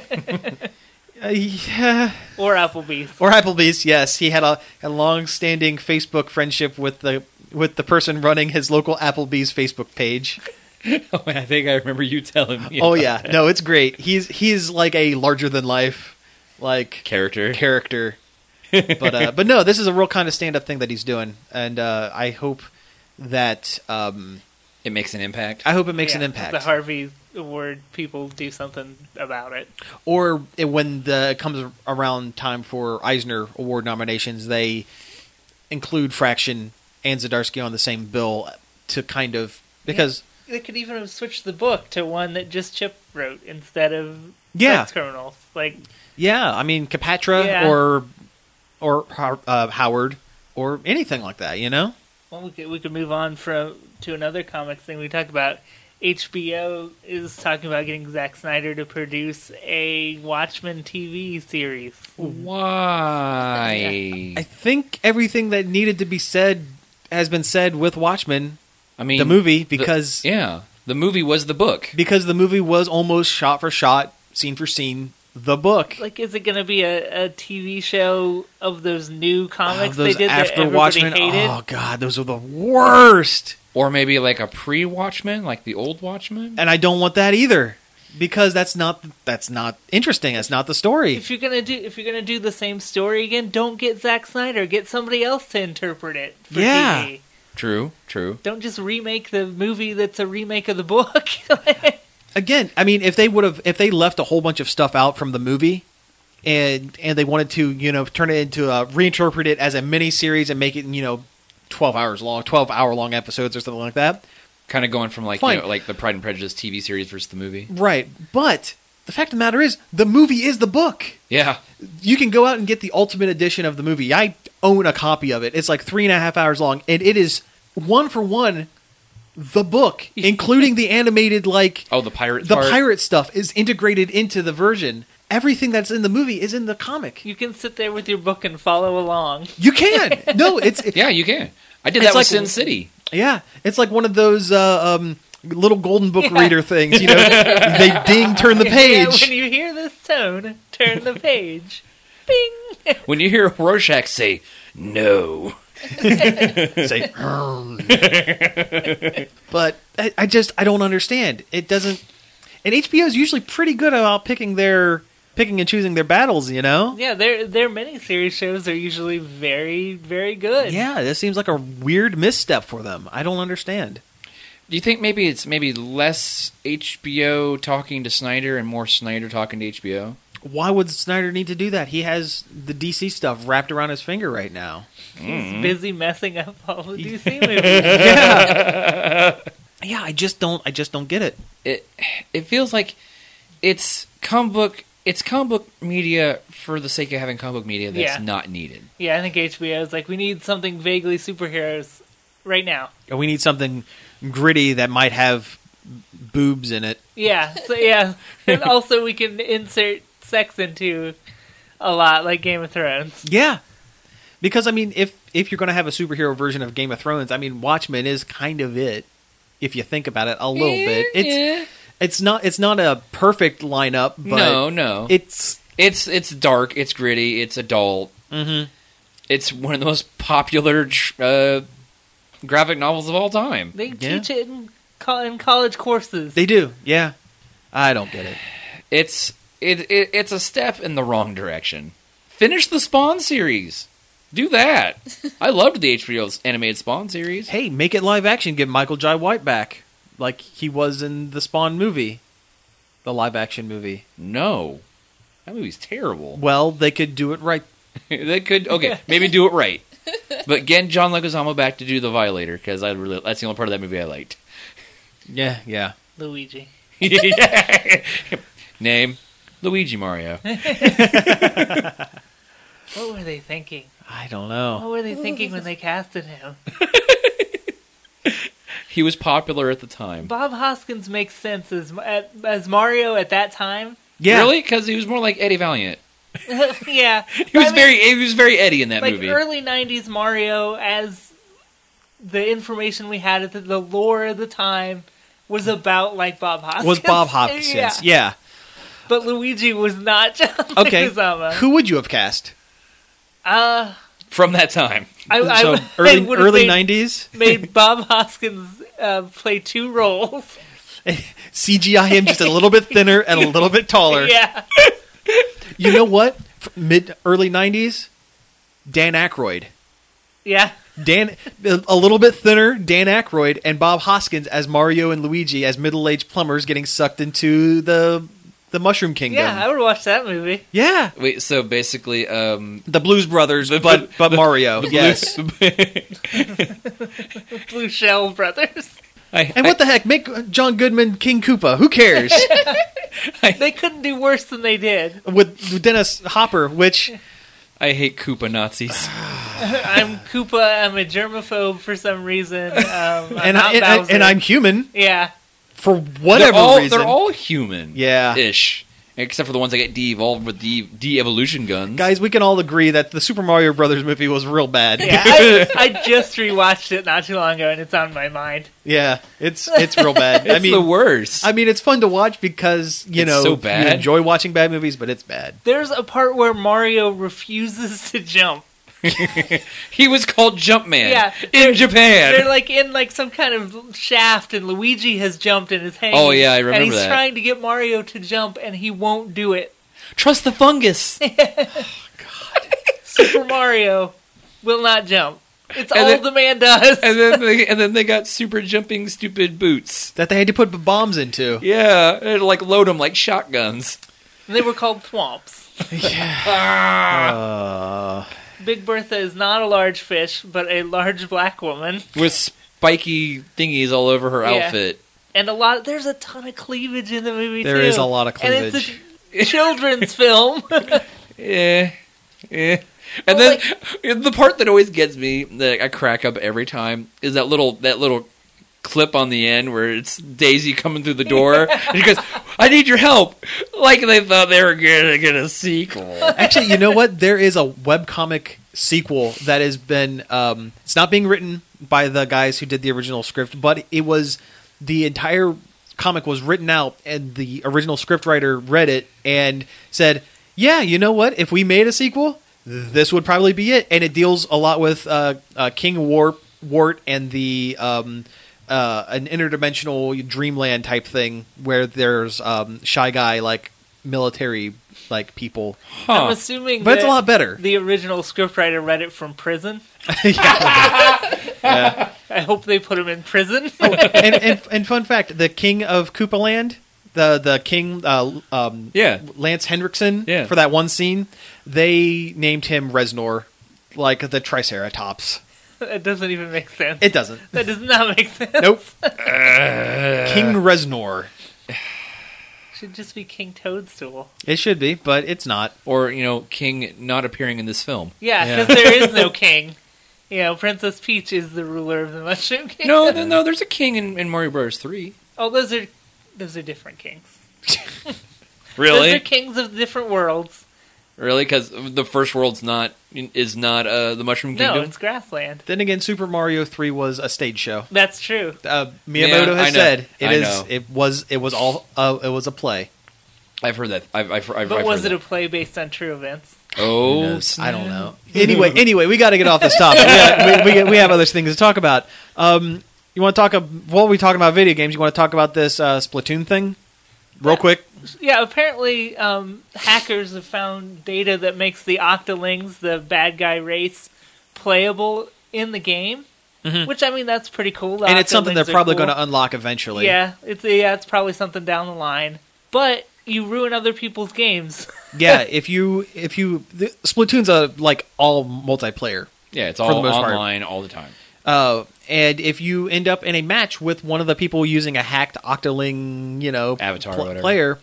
Yeah. Or Applebee's. Or Applebee's, yes. He had a long-standing Facebook friendship with the person running his local Applebee's Facebook page. Oh, I think I remember you telling me. Oh yeah, no, it's great. He's like a larger than life character. But no, this is a real kind of stand up thing that he's doing, and I hope that It makes an impact. I hope it makes Yeah, an impact. The Harvey Award people do something about it. Or when it comes around time for Eisner Award nominations, they include Fraction and Zdarsky on the same bill to kind of because They could even have switched the book to one that just Chip wrote instead of Yeah. Sex Criminals. Like, I mean Capatra Yeah. or Howard or anything like that, you know? well, we could move on to another comics thing we talked about. HBO is talking about getting Zack Snyder to produce a Watchmen TV series. Why? I think everything that needed to be said has been said with Watchmen, I mean, the movie, because the movie was the book. because the movie was almost shot for shot, scene for scene, the book. Like, is it going to be a TV show of those new comics Those they did that after everybody Watchmen, hated? oh god, those are the worst. Or maybe like a pre-Watchmen, like the old Watchmen. And I don't want that either, because that's not interesting. That's not the story. If you're gonna do the same story again, don't get Zack Snyder. Get somebody else to interpret it for Yeah. TV. True. Don't just remake the movie that's a remake of the book. Again, I mean, if they left a whole bunch of stuff out from the movie, and they wanted to, turn it into reinterpret it as a mini series and make it, 12 hour long episodes or something like that. Kind of going from like Fine. like the Pride and Prejudice TV series versus the movie. Right. But the fact of the matter is, the movie is the book. Yeah. You can go out and get the ultimate edition of the movie. I own a copy of it. It's like 3.5 hours long, and it is one for one the book, including the animated, like Oh, the pirate. the part? pirate stuff is integrated into the version. Everything that's in the movie is in the comic. You can sit there with your book and follow along. You can. No, it's Yeah, you can. I did It's that with like- Sin City. yeah, it's like one of those little golden book reader things. They ding, turn the Yeah, page. when you hear this tone, turn the page. Bing. When you hear Rorschach say no, Say, but I don't understand. It doesn't. And HBO is usually pretty good about picking and choosing their battles. Yeah, their miniseries shows are usually very, very good. Yeah, this seems like a weird misstep for them. I don't understand. do you think maybe it's less HBO talking to Snyder and more Snyder talking to HBO? Why would Snyder need to do that? He has the DC stuff wrapped around his finger right now. He's busy messing up all the DC movies. Yeah, I just don't get it. It feels like it's comic book media for the sake of having comic book media that's Yeah. not needed. Yeah, I think HBO is like, we need something vaguely superheroes right now. We need something gritty that might have boobs in it. Yeah, so yeah. And also we can insert sex into a lot, like Game of Thrones. Yeah. Because, I mean, if you're going to have a superhero version of Game of Thrones, I mean, Watchmen is kind of it, if you think about it a little bit. It's not a perfect lineup, but no. it's It's dark, it's gritty, it's adult. Mhm. It's one of the most popular graphic novels of all time. They teach it in college courses. they do. Yeah. I don't get it. It's a step in the wrong direction. Finish the Spawn series. Do that. I loved the HBO's animated Spawn series. Hey, make it live action. Get Michael Jai White back, like he was in the Spawn movie, the live action movie. No. That movie's terrible. Well, they could do it right. They could, okay, maybe do it right. But get John Leguizamo back to do the Violator, because that's the only part of that movie I liked. Yeah. Luigi. Name, Luigi Mario. What were they thinking? I don't know. What were they thinking when they casted him? He was popular at the time. Bob Hoskins makes sense as Mario at that time. Yeah. Really? Because he was more like Eddie Valiant. Yeah. He was very Eddie in that like movie. early 90s Mario, as the information we had at the lore of the time was about like Bob Hoskins. Was Bob Hopkins? Yeah. But Luigi was not John Okay. Leguizamo. Who would you have cast? From that time. So I early would've early made- '90s. Made Bob Hoskins play two roles. CGI him just a little bit thinner and a little bit taller. Yeah. You know what? Early '90s. Dan Aykroyd. Yeah. a little bit thinner Dan Aykroyd, and Bob Hoskins as Mario and Luigi as middle-aged plumbers getting sucked into the Mushroom Kingdom. Yeah, I would watch that movie. Yeah. Wait, so basically, The Blues Brothers, but Mario. Yes. Blue Shell Brothers. And what the heck? Make John Goodman King Koopa. Who cares? They couldn't do worse than they did. With Dennis Hopper, which... I hate Koopa Nazis. I'm Koopa. I'm a germaphobe for some reason. I'm not Bowser. and I'm human Yeah. for whatever reason. They're all human. Yeah. Ish. Except for the ones that get de-evolved with de-evolution guns. Guys, we can all agree that the Super Mario Brothers movie was real bad. Yeah, I just rewatched it not too long ago, and it's on my mind. Yeah, it's real bad. It's the worst. I mean, it's fun to watch because, you know, so bad. you enjoy watching bad movies, but it's bad. There's a part where Mario refuses to jump. He was called Jumpman They're in Japan. like in like some kind of shaft, and Luigi has jumped and is hanging. Oh, yeah, I remember and he's that. trying to get Mario to jump, and he won't do it. Trust the fungus. Super Mario will not jump. It's And all then- the man does. and then they got super jumping stupid boots. That they had to put bombs into. Yeah, and like load them like shotguns. And they were called thwomps. Big Bertha is not a large fish, but a large black woman. With spiky thingies all over her Yeah. outfit. And there's a ton of cleavage in the movie, There too. is a lot of And it's cleavage. a children's film. Yeah. And Well, then the part that always gets me, that I crack up every time, is that little clip on the end where it's Daisy coming through the door, and she goes, "I need your help," like they thought they were gonna get a sequel. Actually, you know what? There is a webcomic sequel that has been... it's not being written by the guys who did the original script, but it was... The entire comic was written out, and the original scriptwriter read it and said, yeah, you know what? If we made a sequel, this would probably be it. And it deals a lot with King Wart and the an interdimensional dreamland type thing where there's Shy Guy, like, military like people. I'm assuming But it's a lot better. The original scriptwriter read it from prison. Yeah. I hope they put him in prison. and fun fact, the king of Koopaland, the king Lance Hendrickson, Yeah. for that one scene, they named him Reznor, like the Triceratops. That doesn't even make sense. It doesn't. That does not make sense. Nope. King Reznor. Should just be King Toadstool. It should be, but it's not. Or, King not appearing in this film. Yeah, because there is no king. Princess Peach is the ruler of the Mushroom Kingdom. No, there's a king in Mario Bros. 3. Oh, those are different kings. Really? Those are kings of different worlds. Really? Because the first world's not the Mushroom Kingdom? No, it's grassland. Then again, Super Mario 3 was a stage show. That's true. Miyamoto I has know. said I know. it was a play. I've heard that. I've But was heard it a play based on true events? Oh, I don't know. Anyway, we got to get off this topic. We have other things to talk about. You want to talk? While we talking about video games, you want to talk about this Splatoon thing, real quick? Yeah, apparently hackers have found data that makes the Octolings, the bad guy race, playable in the game. Mm-hmm. Which, I mean, that's pretty cool. The And it's something they're Octolings are probably cool. going to unlock eventually. Yeah, it's probably something down the line. But you ruin other people's games. Yeah, if you Splatoon's all multiplayer. Yeah, it's For the all most part. online all the time. And if you end up in a match with one of the people using a hacked Octoling, Avatar or whatever. player,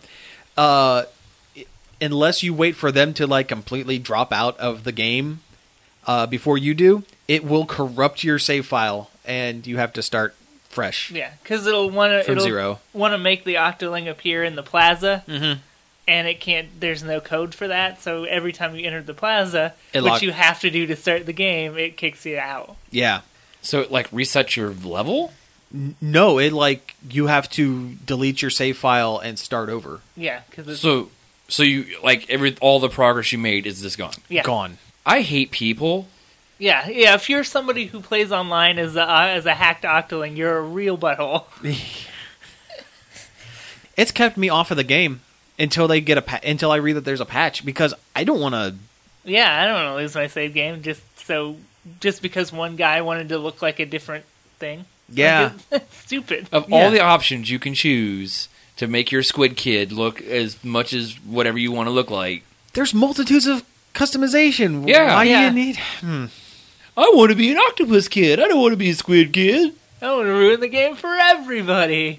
unless you wait for them to completely drop out of the game before you do, it will corrupt your save file, and you have to start fresh. Yeah, because it'll want to make the Octoling appear in the plaza, and it can't. There's no code for that, so every time you enter the plaza, which you have to do to start the game, it kicks you out. Yeah. So it resets your level? No, you have to delete your save file and start over. Yeah, because So you all the progress you made is just gone. yeah. Gone. I hate people. Yeah. If you're somebody who plays online as a hacked Octoling, you're a real butthole. It's kept me off of the game until they get until I read that there's a patch, because I don't want to. Yeah, I don't want to lose my save game just So just because one guy wanted to look like a different thing, Yeah. like, it's stupid. Of Yeah. all the options you can choose to make your squid kid look as much as whatever you want to look like, There's multitudes of customization. Yeah. Why Yeah. do you need... I want to be an octopus kid. I don't want to be a squid kid. I want to ruin the game for everybody.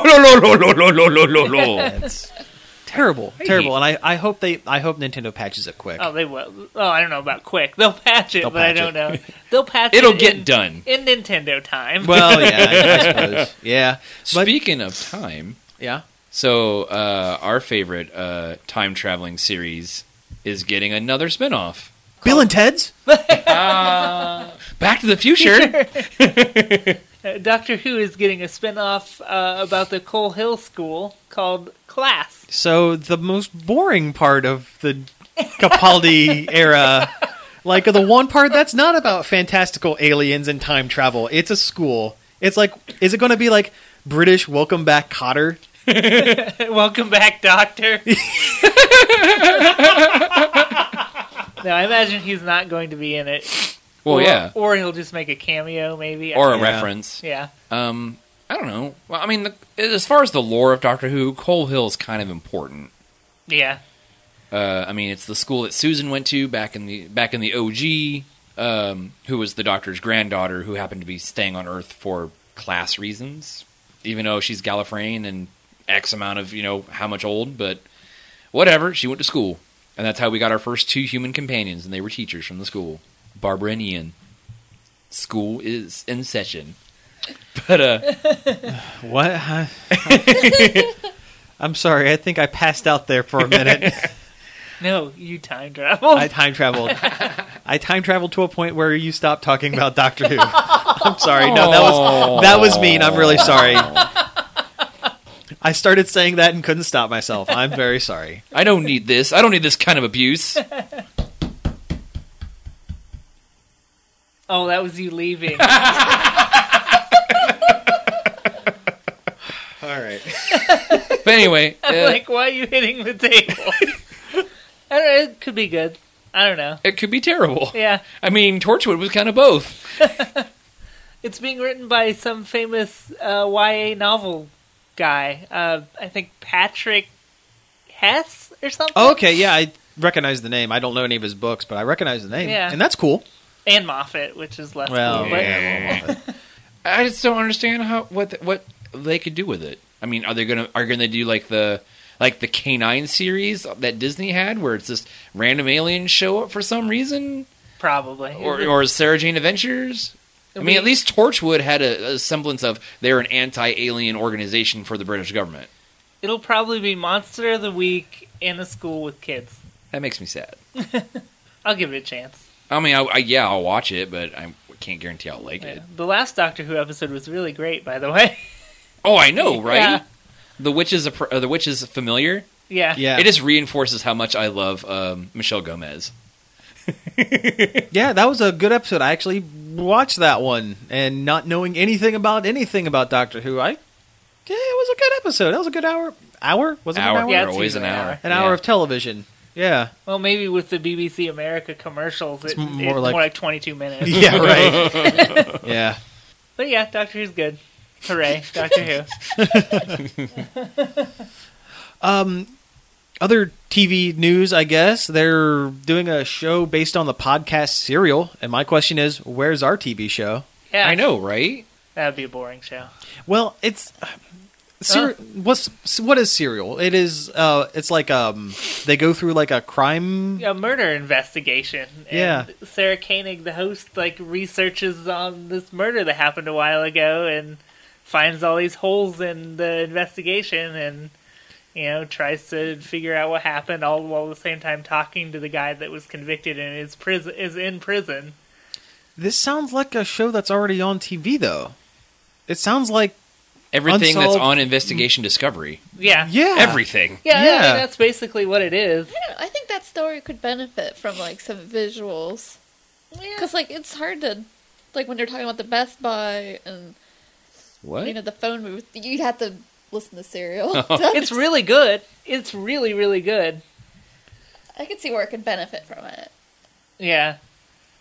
It's terrible. Terrible. And I hope Nintendo patches it quick. Oh, they will. Oh, I don't know about quick. They'll patch it, They'll but I patch don't it. know. They'll patch It'll it get done. in Nintendo time. Well, yeah, I suppose. Yeah. But- Speaking of time, yeah. so our favorite time traveling series is getting another spinoff. Bill and Ted's? Back to the Future. Doctor Who is getting a spin-off about the Coal Hill School called Class. So the most boring part of the Capaldi era, like the one part that's not about fantastical aliens and time travel. It's a school. It's like, is it going to be like British Welcome Back Cotter? Welcome back, Doctor. No, I imagine he's not going to be in it. Well, Or- yeah. Or he'll just make a cameo, maybe. Or a Yeah. reference. Yeah. I don't know. Well, I mean, as far as the lore of Doctor Who, Coal Hill is kind of important. Yeah. I mean, it's the school that Susan went to back in the OG, who was the Doctor's granddaughter, who happened to be staying on Earth for class reasons, even though she's Gallifreyan and X amount of how much old, but whatever. She went to school, and that's how we got our first two human companions, and they were teachers from the school, Barbara and Ian. School is in session, but What? I'm sorry. I think I passed out there for a minute. No, you time traveled. I time traveled. I time traveled to a point where you stopped talking about Doctor Who. I'm sorry. No, that was mean. I'm really sorry. I started saying that and couldn't stop myself. I'm very sorry. I don't need this. I don't need this kind of abuse. Oh, that was you leaving. All right. But anyway, I'm like, why are you hitting the table? I don't know. It could be good. I don't know. it could be terrible. Yeah. I mean, Torchwood was kind of both. It's being written by some famous YA novel guy. I think Patrick Hess or something. Oh, okay, yeah, I recognize the name. I don't know any of his books, but I recognize the name. Yeah. And that's cool. And Moffat, which is less Well, cool. But yeah. I just don't understand what they could do with it. I mean, are they gonna do like the K9 series that Disney had, where it's just random aliens show up for some reason, probably. or Sarah Jane Adventures? I mean, at least Torchwood had a semblance of they're an anti-alien organization for the British government. It'll probably be Monster of the Week in a school with kids. That makes me sad. I'll give it a chance. I mean, I'll watch it, but I can't guarantee I'll like it. The last Doctor Who episode was really great, by the way. Oh, I know, right? Yeah. The witch is familiar. Yeah. Yeah. It just reinforces how much I love Michelle Gomez. Yeah, that was a good episode. I actually watched that one, and not knowing anything about Doctor Who, it was a good episode. That was a good hour. Hour? Was it an hour? Yeah, They're it's always an usually an hour. hour. An hour of television. Yeah. Well, maybe with the BBC America commercials, it's more more like- like 22 minutes. Yeah, right. Yeah. But yeah, Doctor Who's good. Hooray, Doctor Who. Other TV news, I guess. They're doing a show based on the podcast Serial, and my question is, where's our TV show? Yeah, I know, right? That'd be a boring show. Well, it's... what is Serial? It is. It's like they go through like a crime. A murder investigation. And Yeah. Sarah Koenig, the host, researches on this murder that happened a while ago and finds all these holes in the investigation and tries to figure out what happened, all while at the same time talking to the guy that was convicted and is in prison. This sounds like a show that's already on TV, though. It sounds like Everything that's Unsolved- on Investigation Discovery. Yeah. yeah, Everything. Yeah, I Yeah. mean, that's basically what it is. I think that story could benefit from some visuals, because it's hard to when they're talking about the Best Buy and What? the phone booth. You have to listen to Serial. It's really good. It's really, really good. I could see where it could benefit from it. Yeah.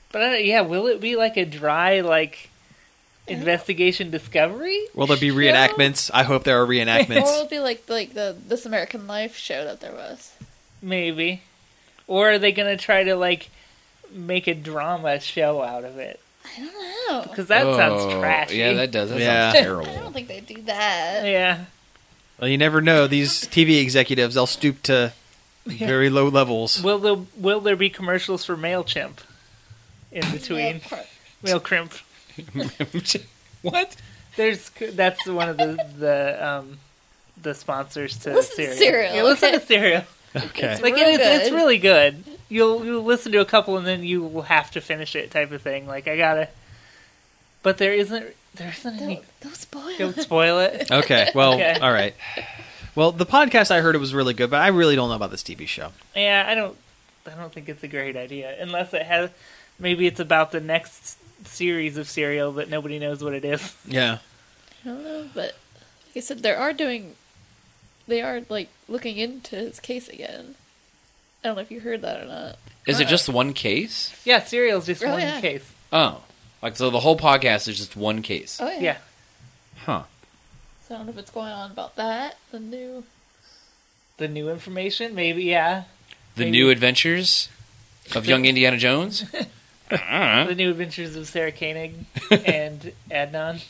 But will it be like a dry investigation discovery? Will there be reenactments? I hope there are Or reenactments. it'll be like the This American Life show that there was. Maybe. Or are they going to try to make a drama show out of it? I don't know. Because that sounds trashy. Yeah, that does. That Yeah. sounds terrible. I don't think they do that. Yeah. Well, you never know. These TV executives, they'll stoop to very low levels. Will there be commercials for MailChimp in between? MailCrimp. What? That's one of the sponsors to Listen to Serial. Serial, Yeah, listen okay. to Serial. Okay. It's Like real it's good. really good. You'll listen to a couple and then you will have to finish it, type of thing. Like I gotta, but there isn't any. Don't spoil Don't it. spoil it. Okay. Well, Okay. all right. Well, the podcast I heard it was really good, but I really don't know about this TV show. Yeah, I don't think it's a great idea unless it has. Maybe it's about the next series of Serial that nobody knows what it is. Yeah. I don't know, but like I said, they are looking into his case again. I don't know if you heard that or not. Is it just one case? Yeah, Serial's just Oh, one yeah. case. Oh, so the whole podcast is just one case. Oh yeah. Yeah. Huh. So I don't know if it's going on about that. The new. The new information, maybe. Yeah. The Maybe. new adventures of young Indiana Jones. The New Adventures of Sarah Koenig and Adnan.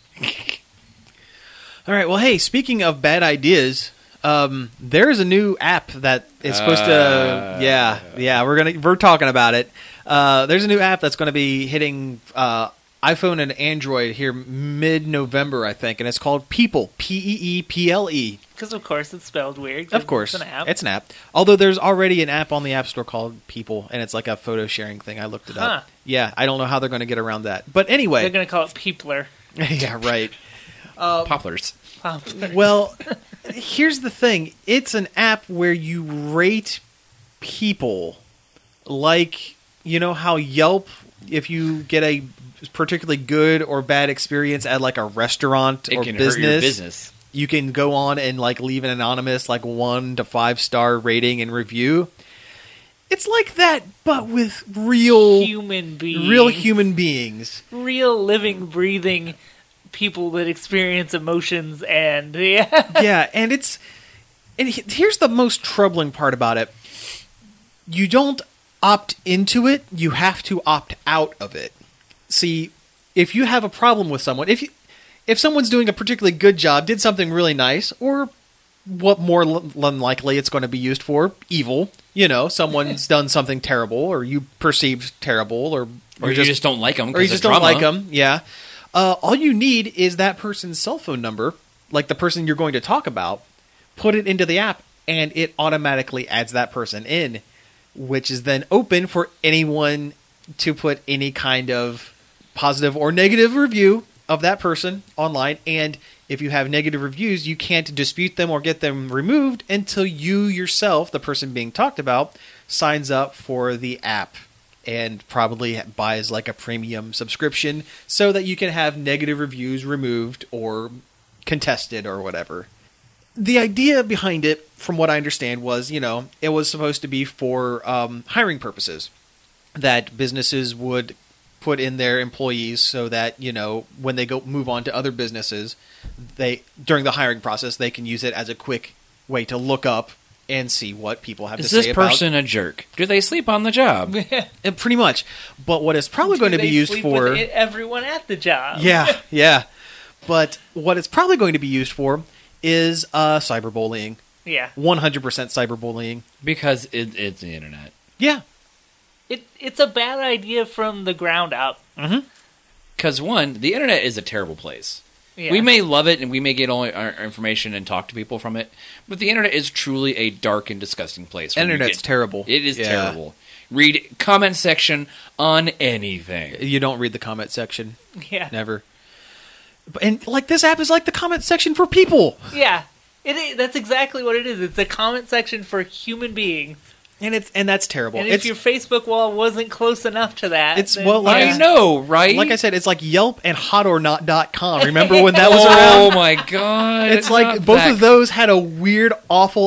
All right. Well, hey, speaking of bad ideas, there is a new app that is supposed to. Yeah. We're talking about it. There's a new app that's going to be hitting iPhone and Android here mid-November, I think, and it's called People. Peeple. Because of course it's spelled weird. 'cause Of course, it's an app. it's an app. Although there's already an app on the App Store called People, and it's like a photo sharing thing. I looked it Huh. up. Yeah, I don't know how they're going to get around that. But anyway, They're going to call it Peopler. yeah, right. Poplars. Well, here's the thing. It's an app where you rate people. Like, you know how Yelp, if you get a particularly good or bad experience at like a restaurant It or can business, hurt your business. you can go on and like leave an anonymous 1 to 5 star rating and review. It's like that, but with real Human beings. real human beings. Real living, breathing people that experience emotions and, yeah. Yeah, and here's the most troubling part about it. You don't opt into it, you have to opt out of it. See, if you have a problem with someone, if someone's doing a particularly good job, did something really nice, or what more than likely it's going to be used for, evil, someone's done something terrible, or you perceived terrible, or Or you just don't like them. or you just don't like them, yeah. All you need is that person's cell phone number, like the person you're going to talk about, put it into the app, and it automatically adds that person in, which is then open for anyone to put any kind of positive or negative review of that person online. And if you have negative reviews, you can't dispute them or get them removed until you yourself, the person being talked about, signs up for the app and probably buys like a premium subscription so that you can have negative reviews removed or contested or whatever. The idea behind it, from what I understand, was, it was supposed to be for hiring purposes, that businesses would put in their employees so that, when they go move on to other businesses, during the hiring process, they can use it as a quick way to look up and see what people have Is to say this about. person a jerk? Do they sleep on the job? Pretty much. But what it's probably going to be They used sleep for... with everyone at the job. Yeah. But what it's probably going to be used for is cyberbullying. Yeah. 100% cyberbullying. Because it's the internet. Yeah. It's a bad idea from the ground up. Because, one, the internet is a terrible place. Yeah. We may love it and we may get all our information and talk to people from it, but the internet is truly a dark and disgusting place. Internet's terrible. It is Yeah. terrible. Read comment section on anything. You don't read the comment section. Yeah. Never. And this app is like the comment section for people. Yeah. That's exactly what it is. It's a comment section for human beings. And that's terrible. And if your Facebook wall wasn't close enough to that, It's- then, well, like yeah. I know, right? like I said, it's like Yelp and hotornot.com. Remember when that was oh around? my god! It's like not both that- of those had a weird, awful app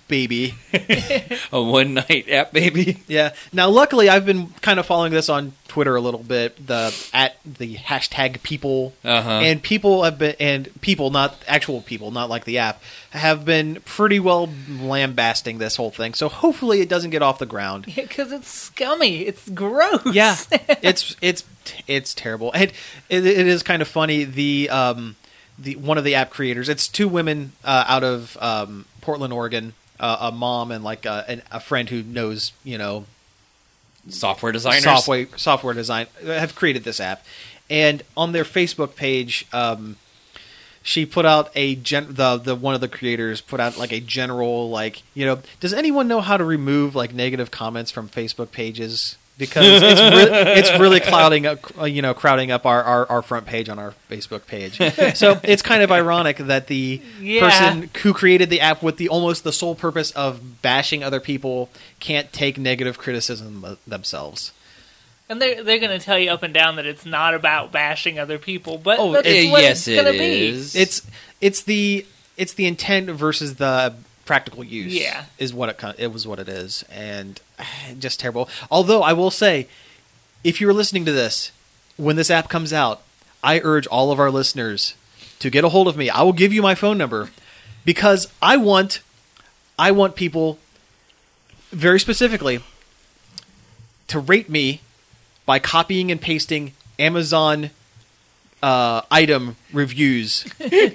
baby. A one night app baby. Yeah. Now, luckily, I've been kind of following this on Twitter a little bit. The hashtag people and people have been not actual people, not like the app, have been pretty well lambasting this whole thing. So hopefully, it doesn't get off the ground. Because it's scummy. It's gross. Yeah, it's terrible, and it is kind of funny. The one of the app creators, it's two women out of Portland, Oregon, a mom and like a friend who knows, Software designers. software design, have created this app, and on their Facebook page, she put out the one of the creators put out like a general does anyone know how to remove like negative comments from Facebook pages? Because it's really crowding up our front page on our Facebook page. So it's kind of ironic that the person who created the app with almost the sole purpose of bashing other people can't take negative criticism themselves. And they're going to tell you up and down that it's not about bashing other people, but that's what yes, it's going to is. be. It's the intent versus the practical use. Yeah, is what it was what it is, and just terrible. Although I will say, if you're listening to this when this app comes out, I urge all of our listeners to get a hold of me. I will give you my phone number because I want people very specifically to rate me by copying and pasting Amazon item reviews.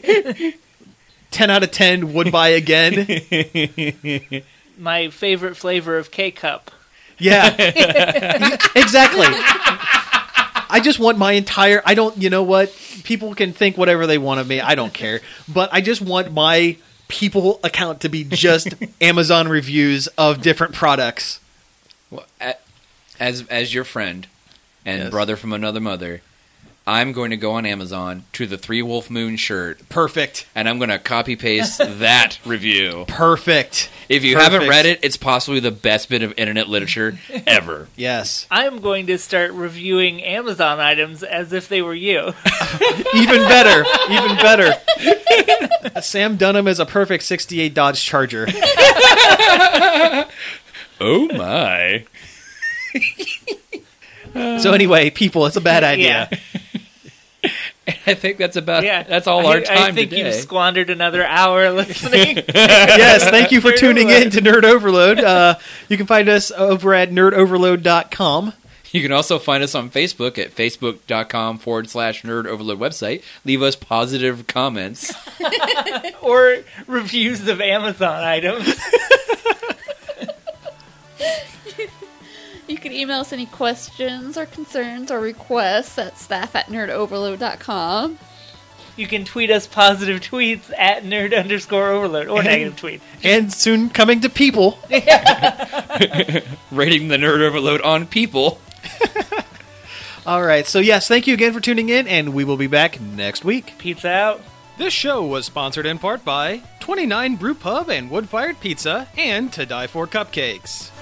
10 out of 10 would buy again. My favorite flavor of K-Cup. Yeah. Exactly. I just want my entire... you know what? People can think whatever they want of me. I don't care. But I just want my people account to be just Amazon reviews of different products. Well, as your friend and Yes. brother from another mother, I'm going to go on Amazon to the 3 Wolf Moon shirt. Perfect. And I'm going to copy-paste that review. Perfect. If you haven't read it, it's possibly the best bit of internet literature ever. Yes. I'm going to start reviewing Amazon items as if they were you. Even better. Even better. Sam Dunham is a perfect 68 Dodge Charger. Oh, my. So anyway, people, it's a bad idea. Yeah. I think that's about Yeah, that's all our time I think today. you've squandered another hour listening. Yes, thank you for tuning in to Nerd Overload. You can find us over at nerdoverload.com. You can also find us on Facebook at facebook.com/Nerd Overload website. Leave us positive comments. Or reviews of Amazon items. You can email us any questions or concerns or requests at staff@nerdoverload.com. You can tweet us positive tweets at nerd_overload or negative tweets. And soon coming to people. Rating the Nerd Overload on people. All right, so yes, thank you again for tuning in, and we will be back next week. Pizza out. This show was sponsored in part by 29 Brew Pub and Wood Fired Pizza and To Die For Cupcakes.